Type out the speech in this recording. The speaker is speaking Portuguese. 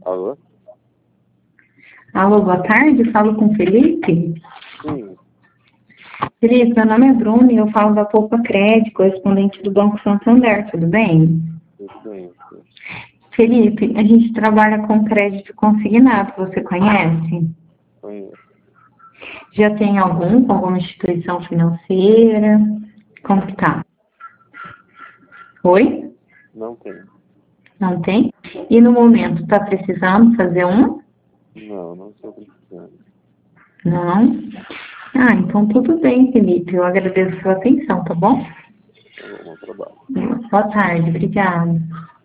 Alô? Alô, boa tarde, falo com o Felipe. Sim. Felipe, meu nome é Bruno e eu falo da Poupa Crédito, correspondente do Banco Santander, tudo bem? Sim. Felipe, a gente trabalha com crédito consignado, você conhece? Conheço. Já tem algum com alguma instituição financeira? Como que tá? Oi? Não tem. Não tem? E no momento, está precisando fazer um? Não estou precisando. Não? Ah, então tudo bem, Felipe. Eu agradeço a sua atenção, tá bom? Tá bom, bom trabalho. Boa tarde, obrigada.